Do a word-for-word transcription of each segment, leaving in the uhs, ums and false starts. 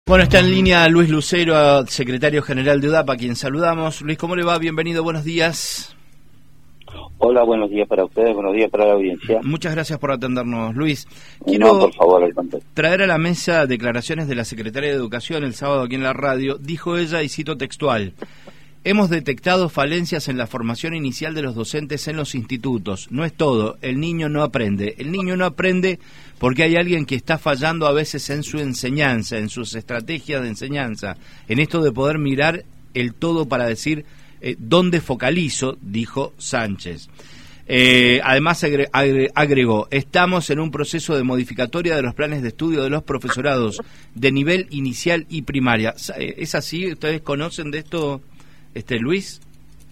Bueno, está en línea Luis Lucero, secretario general de U D A P, a quien saludamos. Luis, ¿cómo le va? Bienvenido, buenos días. Hola, buenos días para ustedes, buenos días para la audiencia. Muchas gracias por atendernos, Luis. Quiero no, por favor, al contrario. traer a la mesa declaraciones de la secretaria de Educación el sábado aquí en la radio. Dijo ella, y cito textual: hemos detectado falencias en la formación inicial de los docentes en los institutos. No es todo, el niño no aprende. El niño no aprende porque hay alguien que está fallando a veces en su enseñanza, en sus estrategias de enseñanza, en esto de poder mirar el todo para decir eh, dónde focalizo, dijo Sánchez. Eh, además agre, agre, agregó, estamos en un proceso de modificatoria de los planes de estudio de los profesorados de nivel inicial y primaria. ¿Es así? ¿Ustedes conocen de esto, este Luis?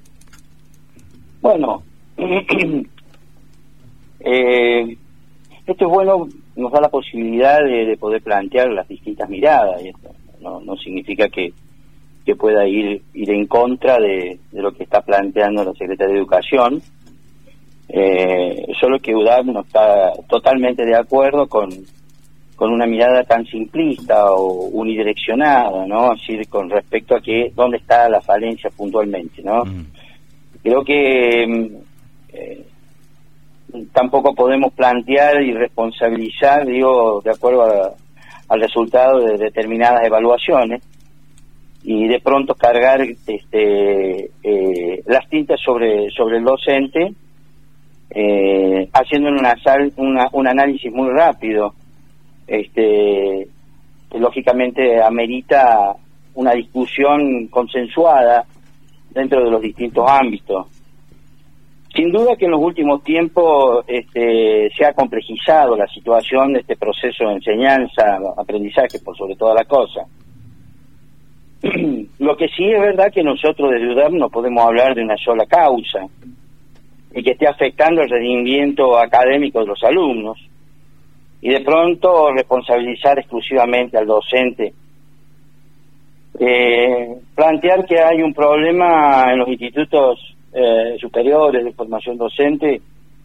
Bueno, eh, esto es bueno, nos da la posibilidad de, de poder plantear las distintas miradas. Y esto no, no significa que, que pueda ir ir en contra de, de lo que está planteando la Secretaría de Educación. Eh, solo que U D A P no está totalmente de acuerdo con, con una mirada tan simplista o unidireccionada, ¿no? Es decir, con respecto a que dónde está la falencia puntualmente, ¿no? Mm. Creo que eh, tampoco podemos plantear y responsabilizar, digo, de acuerdo a, al resultado de determinadas evaluaciones, y de pronto cargar este eh, las tintas sobre sobre el docente, eh, haciendo una, una, un análisis muy rápido, este que lógicamente amerita una discusión consensuada dentro de los distintos ámbitos. Sin duda que en los últimos tiempos este, se ha complejizado la situación de este proceso de enseñanza, aprendizaje, por sobre toda la cosa. Lo que sí es verdad que nosotros desde U D A P no podemos hablar de una sola causa y que esté afectando el rendimiento académico de los alumnos, y de pronto responsabilizar exclusivamente al docente. Eh, plantear que hay un problema en los institutos eh, superiores de formación docente,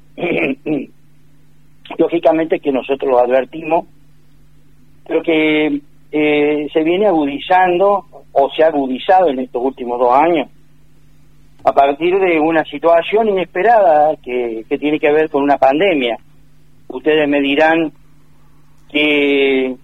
lógicamente que nosotros lo advertimos, pero que eh, se viene agudizando o se ha agudizado en estos últimos dos años a partir de una situación inesperada que, que tiene que ver con una pandemia. Ustedes me dirán que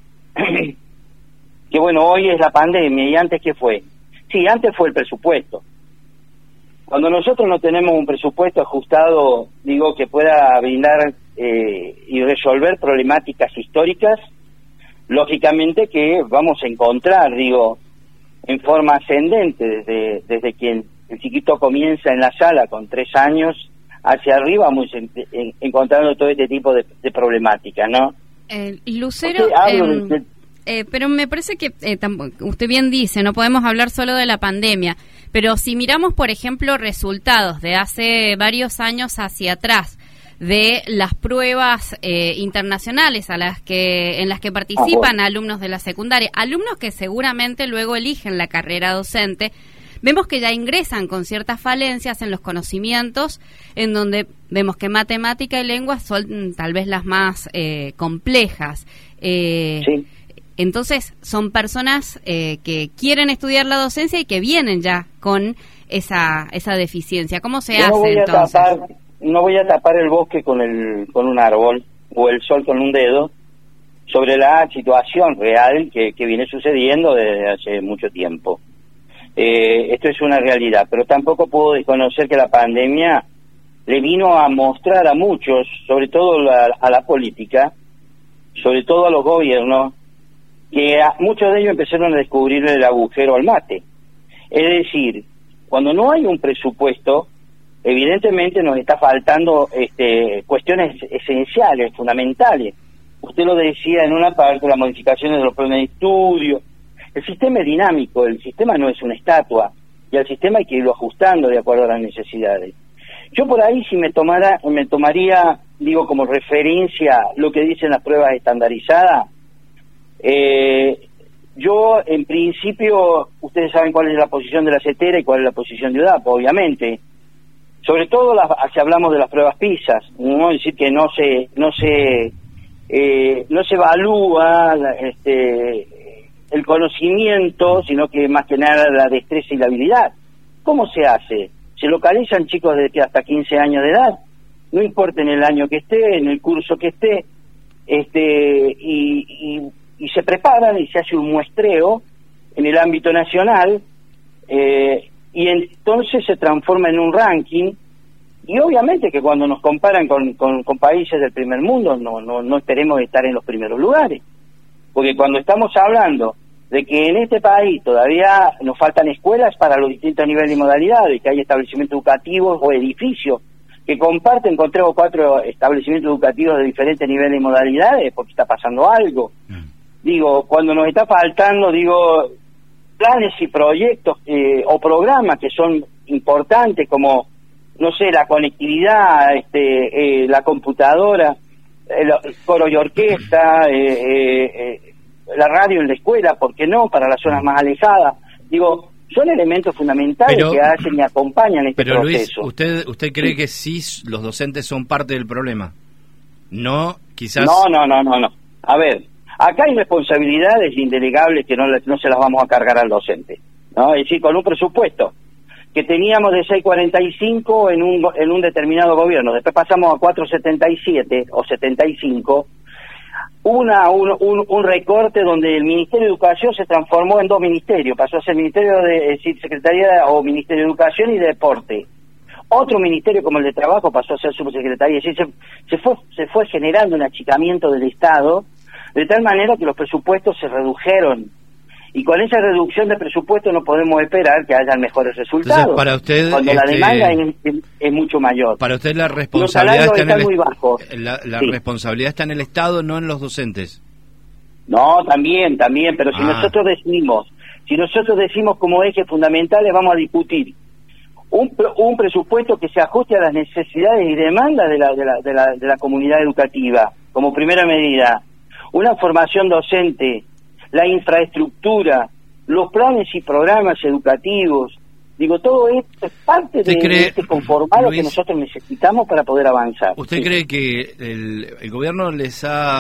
que bueno, hoy es la pandemia, y antes ¿qué fue? Sí, antes fue el presupuesto. Cuando nosotros no tenemos un presupuesto ajustado, digo, que pueda brindar eh, y resolver problemáticas históricas, lógicamente que vamos a encontrar, digo, en forma ascendente, desde desde que el, el chiquito comienza en la sala con tres años hacia arriba, vamos en, en, encontrando todo este tipo de, de problemáticas, ¿no? Eh, Lucero, eh, de... eh, pero me parece que eh, usted bien dice, no podemos hablar solo de la pandemia, pero si miramos, por ejemplo, resultados de hace varios años hacia atrás, de las pruebas eh, internacionales a las que en las que participan ah, bueno. alumnos de la secundaria, alumnos que seguramente luego eligen la carrera docente, vemos que ya ingresan con ciertas falencias en los conocimientos, en donde vemos que matemática y lengua son tal vez las más eh, complejas. Eh, sí. Entonces, son personas eh, que quieren estudiar la docencia y que vienen ya con esa esa deficiencia. ¿Cómo se Yo hace no voy entonces? A tapar, no voy a tapar el bosque con el con un árbol o el sol con un dedo sobre la situación real que, que viene sucediendo desde hace mucho tiempo. Eh, esto es una realidad, pero tampoco puedo desconocer que la pandemia le vino a mostrar a muchos, sobre todo la, a la política, sobre todo a los gobiernos, que a muchos de ellos empezaron a descubrir el agujero al mate. Es decir, cuando no hay un presupuesto, evidentemente nos está faltando este, cuestiones esenciales, fundamentales. Usted lo decía en una parte, las modificaciones de los planes de estudio. El sistema es dinámico, el sistema no es una estatua, y al sistema hay que irlo ajustando de acuerdo a las necesidades. Yo por ahí si me tomara, me tomaría, digo, como referencia lo que dicen las pruebas estandarizadas. Eh, yo, en principio, ustedes saben cuál es la posición de la CETERA y cuál es la posición de U D A P, obviamente. Sobre todo las, si hablamos de las pruebas PISA, no es decir que no se, no se, eh, no se evalúa este el conocimiento, sino que más que nada la destreza y la habilidad. ¿Cómo se hace? Se localizan chicos de hasta quince años de edad, no importa en el año que esté, en el curso que esté, este y, y, y se preparan y se hace un muestreo en el ámbito nacional, eh, y entonces se transforma en un ranking. Y obviamente que cuando nos comparan con, con, con países del primer mundo, no, no, no esperemos estar en los primeros lugares. Porque cuando estamos hablando de que en este país todavía nos faltan escuelas para los distintos niveles y modalidades, que hay establecimientos educativos o edificios que comparten con tres o cuatro establecimientos educativos de diferentes niveles y modalidades, porque está pasando algo. Mm. Digo, cuando nos está faltando, digo, planes y proyectos eh, o programas que son importantes, como no sé, la conectividad, este, eh, la computadora, el, el coro y orquesta, eh, eh, eh, la radio en la escuela, ¿por qué no? Para las zonas más alejadas. Digo, son elementos fundamentales pero, que hacen y acompañan este pero proceso. Luis, ¿usted usted cree sí. que sí los docentes son parte del problema? No, quizás... No, no, no, no, no. A ver, acá hay responsabilidades indelegables que no, no se las vamos a cargar al docente, ¿no? Es decir, con un presupuesto que teníamos de seis cuarenta y cinco en un en un determinado gobierno, después pasamos a cuatro setenta y siete o setenta y cinco, una un, un, un recorte donde el Ministerio de Educación se transformó en dos ministerios, pasó a ser Ministerio de es decir, Secretaría o Ministerio de Educación y de Deporte. Otro ministerio como el de Trabajo pasó a ser Subsecretaría, es decir, se, se fue se fue generando un achicamiento del Estado, de tal manera que los presupuestos se redujeron. Y con esa reducción de presupuesto no podemos esperar que haya mejores resultados. Entonces, para usted, cuando este, la demanda es, es, es mucho mayor. Para usted la responsabilidad está en el muy bajos. La, la sí. responsabilidad está en el Estado, no en los docentes. No, también, también, pero si ah. nosotros decimos, si nosotros decimos como ejes fundamentales, vamos a discutir un un presupuesto que se ajuste a las necesidades y demandas de la de la de la, de la comunidad educativa, como primera medida, una formación docente, la infraestructura, los planes y programas educativos. Digo, todo esto es parte de, cree, de este conformado Luis, que nosotros necesitamos para poder avanzar. ¿Usted sí. cree que el, el gobierno les ha...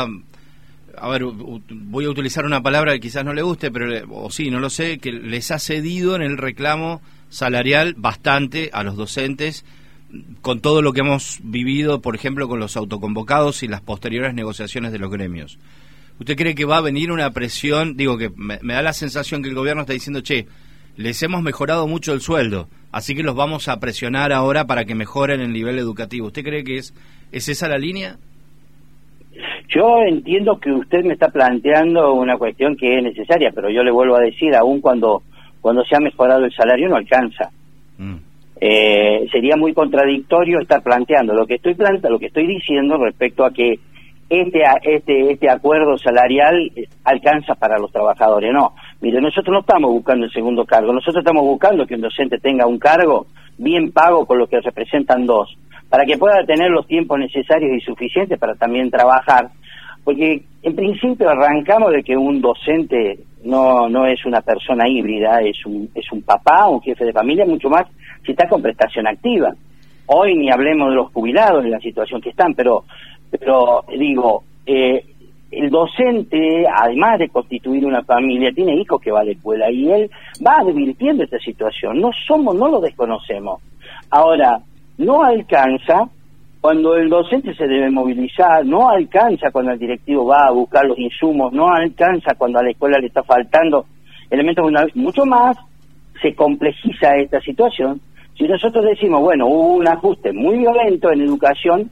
A ver, voy a utilizar una palabra que quizás no le guste, pero o sí, no lo sé, que les ha cedido en el reclamo salarial bastante a los docentes, con todo lo que hemos vivido, por ejemplo, con los autoconvocados y las posteriores negociaciones de los gremios? ¿Usted cree que va a venir una presión? Digo, que me, me da la sensación que el gobierno está diciendo, che, les hemos mejorado mucho el sueldo, así que los vamos a presionar ahora para que mejoren el nivel educativo. ¿Usted cree que es, es esa la línea? Yo entiendo que usted me está planteando una cuestión que es necesaria, pero yo le vuelvo a decir, aún cuando, cuando se ha mejorado el salario no alcanza. Mm. Eh, sería muy contradictorio estar planteando lo que estoy plante- lo que estoy diciendo respecto a que este este este acuerdo salarial alcanza para los trabajadores. No, mire, nosotros no estamos buscando el segundo cargo, nosotros estamos buscando que un docente tenga un cargo bien pago con lo que representan dos, para que pueda tener los tiempos necesarios y suficientes para también trabajar, porque en principio arrancamos de que un docente no no es una persona híbrida, es un es un papá, un jefe de familia, mucho más si está con prestación activa. Hoy ni hablemos de los jubilados en la situación que están, pero pero digo, eh, el docente, además de constituir una familia, tiene hijos que va a la escuela y él va advirtiendo esta situación. No somos, no lo desconocemos. Ahora, no alcanza cuando el docente se debe movilizar, no alcanza cuando el directivo va a buscar los insumos, no alcanza cuando a la escuela le está faltando elementos fundamentales. Mucho más se complejiza esta situación si nosotros decimos, bueno, hubo un ajuste muy violento en educación,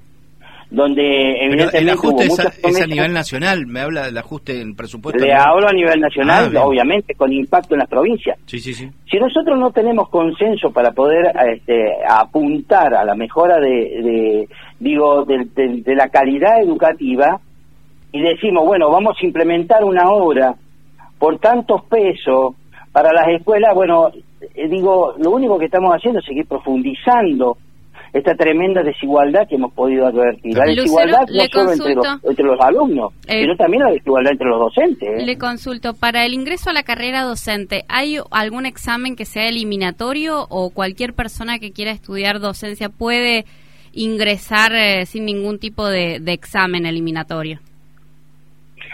donde evidentemente el ajuste hubo es, muchas a, promesas. es a nivel nacional, me habla del ajuste en presupuesto. Le hablo a nivel nacional, ah, obviamente, con impacto en las provincias. Sí, sí, sí. Si nosotros no tenemos consenso para poder este, apuntar a la mejora de, de digo, de, de, de la calidad educativa, y decimos, bueno, vamos a implementar una obra por tantos pesos para las escuelas, bueno, eh, digo, lo único que estamos haciendo es seguir profundizando esta tremenda desigualdad que hemos podido advertir. La desigualdad no solo entre los, entre los alumnos, eh, sino también la desigualdad entre los docentes. ¿eh? Le consulto, para el ingreso a la carrera docente, ¿hay algún examen que sea eliminatorio o cualquier persona que quiera estudiar docencia puede ingresar eh, sin ningún tipo de, de examen eliminatorio?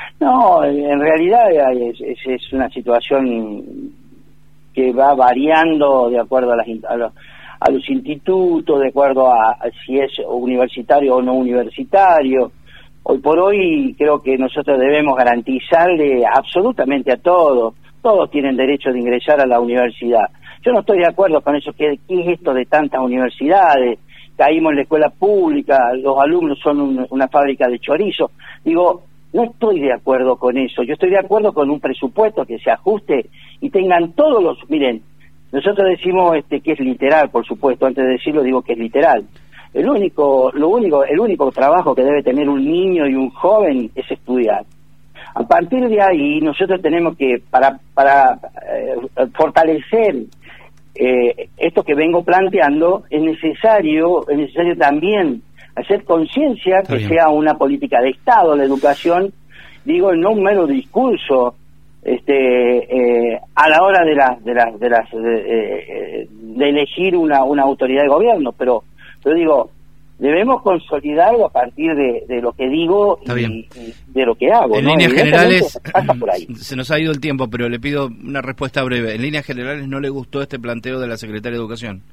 No, en realidad es, es, es una situación que va variando de acuerdo a, las, a, los, a los institutos, de acuerdo a, a si es universitario o no universitario. Hoy por hoy creo que nosotros debemos garantizarle absolutamente a todos, todos tienen derecho de ingresar a la universidad. Yo no estoy de acuerdo con eso, ¿qué, qué es esto de tantas universidades? Caímos en la escuela pública, los alumnos son un, una fábrica de chorizo. Digo, no estoy de acuerdo con eso, yo estoy de acuerdo con un presupuesto que se ajuste y tengan todos los... Miren, nosotros decimos este que es literal, por supuesto, antes de decirlo digo que es literal. El único, lo único, el único trabajo que debe tener un niño y un joven es estudiar. A partir de ahí nosotros tenemos que, para, para eh, fortalecer eh, esto que vengo planteando, es necesario, es necesario también hacer conciencia que sea una política de Estado la educación, digo, no un mero discurso este eh, a la hora de las de las de las de, de, de elegir una una autoridad de gobierno, pero pero digo, debemos consolidarlo a partir de, de lo que digo y, y de lo que hago. En ¿no? líneas generales, pasa por ahí. Se nos ha ido el tiempo, pero le pido una respuesta breve. En líneas generales, ¿no le gustó este planteo de la Secretaria de Educación?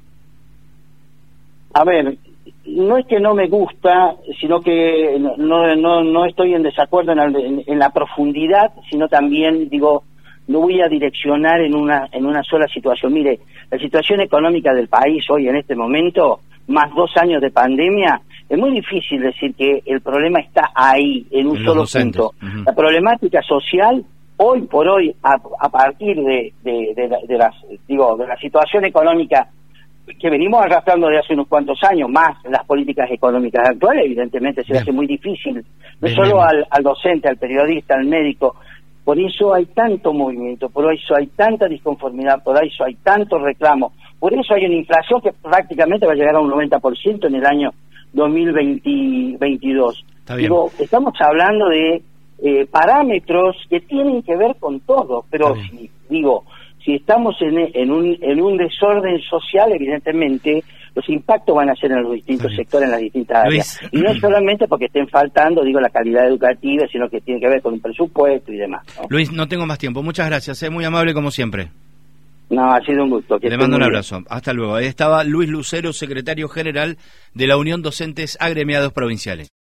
A ver, no es que no me gusta, sino que no no no estoy en desacuerdo en, en, en la profundidad, sino también, digo, no voy a direccionar en una en una sola situación. Mire, la situación económica del país hoy en este momento, más dos años de pandemia, es muy difícil decir que el problema está ahí, en un en solo punto. Uh-huh. La problemática social, hoy por hoy, a, a partir de, de, de, de, de las digo de la situación económica que venimos arrastrando de hace unos cuantos años, más las políticas económicas actuales, evidentemente se hace muy difícil, no bien, solo bien. Al, al docente, al periodista, al médico. Por eso hay tanto movimiento, por eso hay tanta disconformidad, por eso hay tanto reclamo, por eso hay una inflación que prácticamente va a llegar a un noventa por ciento en el año dos mil veintidós. Digo, estamos hablando de eh, parámetros que tienen que ver con todo, pero si, digo, si estamos en, en, un, en un desorden social, evidentemente los impactos van a ser en los distintos sectores, en las distintas áreas. Luis. Y no solamente porque estén faltando, digo, la calidad educativa, sino que tiene que ver con un presupuesto y demás, ¿no? Luis, no tengo más tiempo. Muchas gracias, es muy amable como siempre. No, ha sido un gusto. Le mando un abrazo. Bien. Hasta luego. Ahí estaba Luis Lucero, secretario general de la Unión Docentes Agremiados Provinciales.